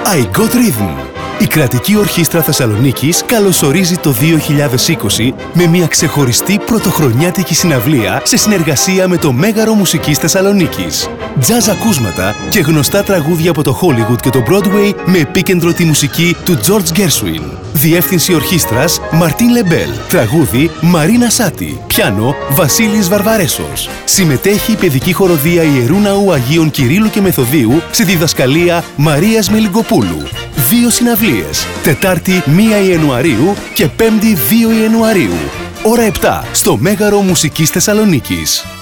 I Got Rhythm. Η Κρατική Ορχήστρα Θεσσαλονίκης καλωσορίζει το 2020 με μια ξεχωριστή πρωτοχρονιάτικη συναυλία σε συνεργασία με το Μέγαρο Μουσικής Θεσσαλονίκης. Τζαζ ακούσματα και γνωστά τραγούδια από το Hollywood και το Broadway με επίκεντρο τη μουσική του George Gershwin. Διεύθυνση ορχήστρας Μαρτίν Λεμπέλ. Τραγούδι Μαρίνα Σάτι. Πιάνο Βασίλης Βαρβαρέσος. Συμμετέχει η παιδική χοροδία Ιερού Ναού Αγίων Κυρίλλου και Μεθοδίου στη διδασκαλία Μαρίας Μελιγκοπούλου. 2 συναυλίες, Τετάρτη 1 Ιανουαρίου και Πέμπτη 2 Ιανουαρίου. Ώρα 7 στο Μέγαρο Μουσικής Θεσσαλονίκης.